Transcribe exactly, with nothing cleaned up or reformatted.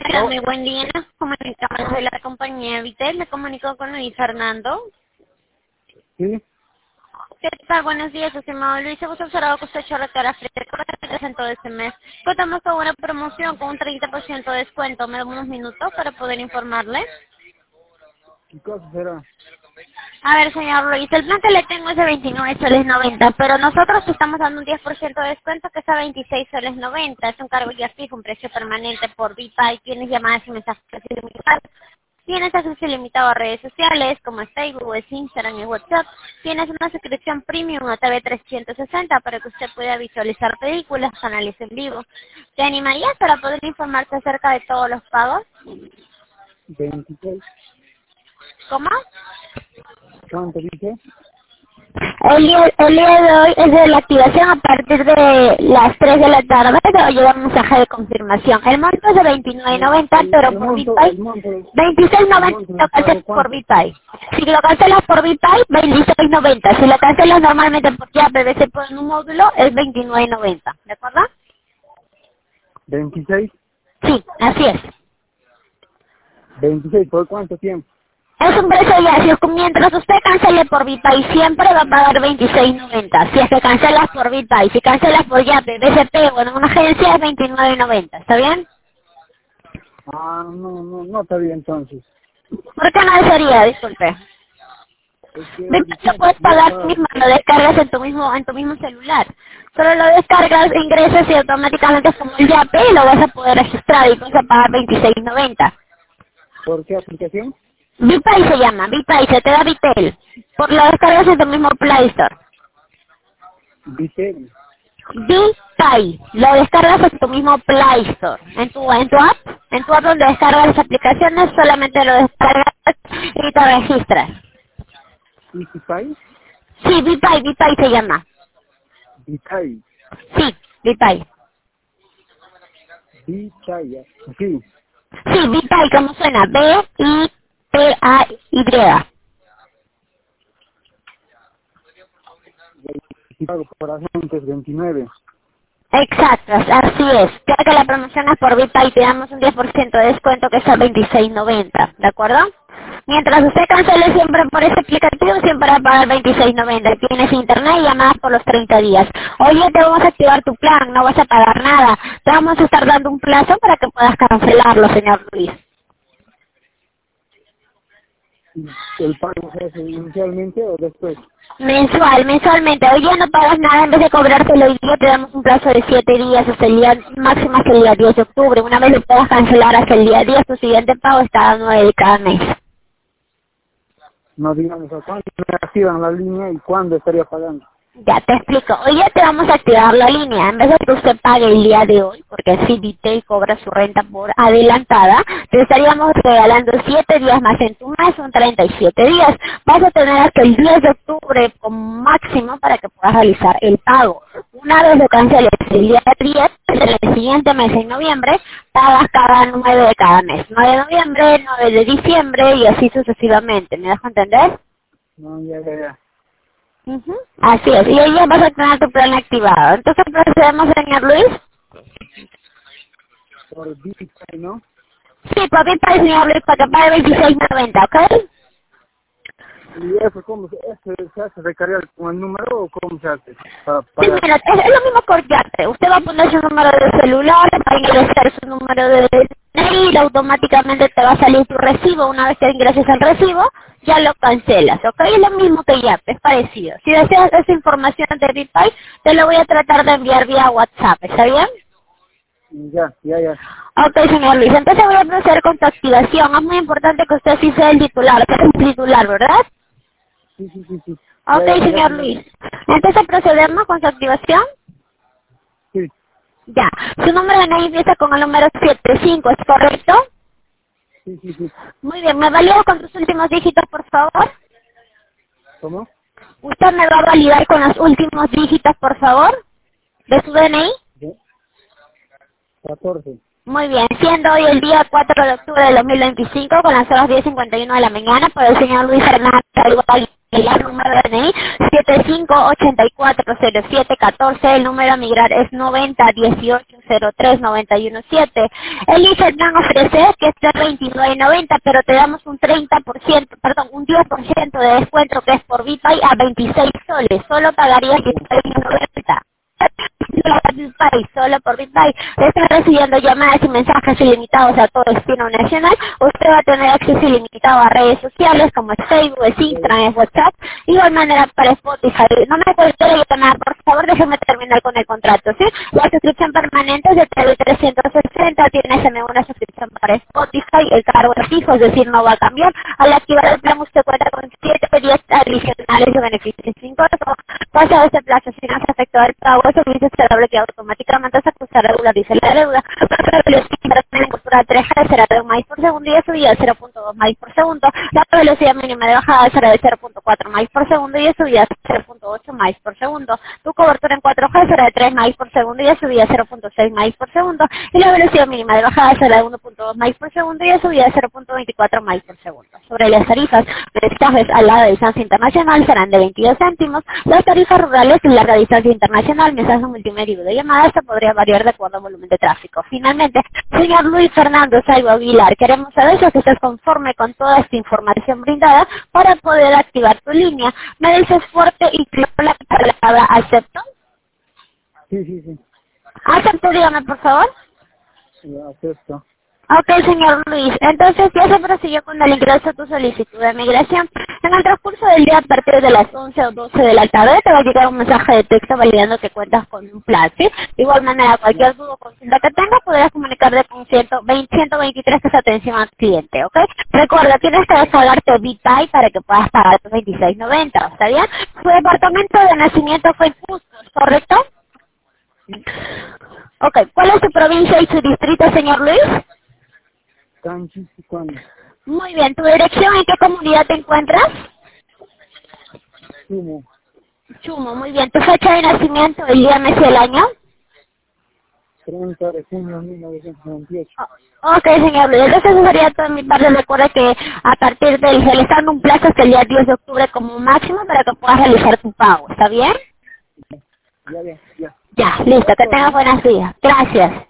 Hola, muy buen día. Nos comunicamos de la compañía Vitel. Me comunico con Luis Fernando. Sí, ¿Qué tal? Buenos días, estimado Luis. Hemos observado que usted chorretea fresca en todo este mes. Contamos con una promoción con un treinta por ciento de descuento. Me da unos minutos para poder informarle. ¿qué cosa será? A ver, señor Luis, el plan que le tengo es de veintinueve soles noventa, pero nosotros estamos dando un diez por ciento de descuento que es a veintiséis soles noventa. Es un cargo ya fijo, un precio permanente por VIPA y tienes llamadas y mensajes ilimitados. Tienes acceso ilimitado a redes sociales como es Facebook, es Instagram y WhatsApp. Tienes una suscripción premium a T V trescientos sesenta para que usted pueda visualizar películas, canales en vivo. ¿Te animarías para poder informarse acerca de todos los pagos? veintiséis. ¿Cómo? ¿Cuánto dice? El día, el día de hoy es de la activación a partir de las tres de la tarde, te va a llegar un mensaje de confirmación. El monto es de veintinueve El, noventa, el, pero el por monto, VIPay, el monto, veintiséis el noventa monto si del lo cancelas pago, por ¿cuánto? VIPay. Si lo cancelas por VIPay, veintiséis noventa. Si lo cancelas normalmente por ya B B C por un módulo, es veintinueve noventa. ¿De acuerdo? veintiséis. Sí, así es. veintiséis, ¿por cuánto tiempo? Es un precio ya, si mientras usted cancele por VIPay siempre va a pagar veintiséis noventa. Si es que cancelas por VIPay, si cancelas por Yape, B C P o en una agencia es veintinueve noventa. ¿Está bien? Ah, no, no, no está bien entonces. ¿Por qué no sería? Disculpe. Es que VIPay lo diciendo, puedes voy a pagar tú pagar. mismo, lo descargas en tu mismo en tu mismo celular. Solo lo descargas, ingresas y automáticamente es como el Yape y lo vas a poder registrar y vas a pagar veintiséis noventa. ¿Por qué aplicación? VIPay se llama, VIPay, se te da Vitel. Por lo descargas en tu mismo Play Store. Vitel. VIPay, lo descargas en tu mismo Play Store. En tu, en tu app, en tu app donde descargas las aplicaciones, solamente lo descargas y te registras. ¿Easypay? Sí, VIPay, VIPay se llama. Vitay. Sí, VIPay. Vitay, ya. Sí, Sí, VIPay, ¿cómo suena? B I P A Y. si pago por agentes veintinueve. Exacto, así es. Ya que la promoción es por VIPay, te damos un diez por ciento de descuento que es a veintiséis noventa, ¿de acuerdo? Mientras usted cancele siempre por ese aplicativo, siempre va a pagar veintiséis noventa. Tienes internet y llamadas por los treinta días. Oye, te vamos a activar tu plan, no vas a pagar nada. Te vamos a estar dando un plazo para que puedas cancelarlo, señor Luis. ¿El pago se hace inicialmente o después? Mensual, mensualmente. Hoy día no pagas nada, en vez de cobrártelo hoy día te damos un plazo de siete días hasta el día máximo hasta el día diez de octubre. Una vez lo puedas cancelar hasta el día diez, tu siguiente pago está a nueve de cada mes. No digamos a cuándo me activan la línea y cuándo estaría pagando. Ya te explico. Hoy ya te vamos a activar la línea. En vez de que usted pague el día de hoy, porque así Vitel cobra su renta por adelantada, te estaríamos regalando siete días más en tu mes, son treinta y siete días. Vas a tener hasta el diez de octubre como máximo para que puedas realizar el pago. Una vez lo canceles el día diez, el siguiente mes en noviembre, pagas cada nueve de cada mes. nueve de noviembre, nueve de diciembre y así sucesivamente. ¿Me dejo entender? No, ya, ya, ya. Ujú. Así es, y ahí ya vas a tener tu plan activado. Entonces procedemos, señor Luis. Por Vitay, ¿no? Sí, por mí para el señor Luis, para que pague veintiséis noventa, ¿ok? ¿Y eso cómo se, eso se hace? ¿Recargar con el número o cómo se hace para Sí, pagar? mira, es, es lo mismo con Yate. Usted va a poner su número de celular, va a ingresar su número de D N I y automáticamente te va a salir tu recibo. Una vez que ingreses al recibo, ya lo cancelas, ¿ok? Es lo mismo que Yate, es parecido. Si deseas esa información de VIPay, te lo voy a tratar de enviar vía WhatsApp, ¿está bien? Ya, ya, ya. Ok, señor Luis, entonces voy a proceder con tu activación. Es muy importante que usted sí sea el titular, que es el titular, ¿verdad? Sí, sí, sí, sí. Ya, Ok, ya, ya, señor señor. Luis. Entonces procedemos con su activación. Sí, Ya. Su número de N I empieza con el número setenta y cinco, ¿es correcto? sí, sí, sí. Muy bien, ¿me valida con sus últimos dígitos, por favor? ¿Cómo? ¿Usted me va a validar con los últimos dígitos, por favor, de su D N I? Ya. catorce. Muy bien, siendo hoy el día cuatro de octubre de dos mil veinticinco, con las horas diez cincuenta y uno de la mañana, por el señor Luis Hernández. el número de D N I siete cinco ocho cuatro cero siete uno cuatro, el número a migrar es noventa dieciocho cero tres noventa y uno siete. Elige el plan ofrecer que es de veintinueve noventa, pero te damos un treinta por ciento, perdón, un diez por ciento de descuento que es por BitPay a veintiséis soles, solo pagarías dieciséis noventa. BitPay, solo por BitPay. Está recibiendo llamadas y mensajes ilimitados a todo destino nacional. Usted va a tener acceso ilimitado a redes sociales como es Facebook, es Instagram, es WhatsApp. Igual manera para Spotify. No me cueste llamar, por favor, déjeme terminar con el contrato, ¿sí? La suscripción permanente es de trescientos sesenta, tienes una suscripción para Spotify, el cargo es fijo, es decir, no va a cambiar. Al activar el plan usted cuenta con siete días adicionales de beneficios sin costo. Pasado este plazo, si no se efectúa el pago, el servicio será bloqueado automáticamente hasta que se regularice la deuda. La velocidad de la tres G será de un maíz por segundo y de subida de cero punto dos maíz por segundo. La velocidad mínima de bajada será de cero punto cuatro maíz por segundo y de subida de cero punto ocho maíz por segundo. Tu cobertura en cuatro G será de tres maíz por segundo y de subida de cero punto seis maíz por segundo. Y la velocidad mínima de bajada será de uno punto dos maíz por segundo y de subida de cero punto veinticuatro maíz por segundo. Sobre las tarifas, mensajes a larga distancia internacional serán de veintidós céntimos. Las tarifas rurales en larga distancia internacional, mensajes multimedia y videollamadas se podría variar de acuerdo al volumen de tráfico. Finalmente, señor Luis Fernando Saibo Aguilar, queremos saber si usted es conforme con toda esta información brindada para poder activar tu línea. Me dices fuerte y claro la palabra acepto. Sí, sí, sí. Acepto, dígame por favor. Sí, acepto. Ok, señor Luis. Entonces ya se prosiguió con el ingreso de tu solicitud de migración. En el transcurso del día, a partir de las once o doce de la tarde, te va a llegar un mensaje de texto validando que cuentas con un plan, ¿sí? De igual manera, cualquier duda o consulta que tengas, podrás comunicarte con ciento veinte, ciento veintitrés, que es atención al cliente, ¿ok? Recuerda, tienes que descargarte BitPay para que puedas pagar tus veintiséis noventa, ¿está bien? Su departamento de nacimiento fue en Cusco, ¿correcto? Ok, ¿cuál es su provincia y su distrito, señor Luis? Canchis-Cuando. Muy bien, ¿tu dirección en qué comunidad te encuentras? Chumo. Chumo, muy bien. ¿Tu fecha de nacimiento, el día, mes y el año? treinta de junio de mil novecientos noventa y ocho. Oh, ok, señor Luis. Entonces eso sería todo de mi parte. Recuerda que a partir del, se le está dando un plazo hasta el día diez de octubre como máximo para que puedas realizar tu pago. ¿Está bien? Ya, ya, ya. Ya, listo. Que tengas buenos días. Gracias.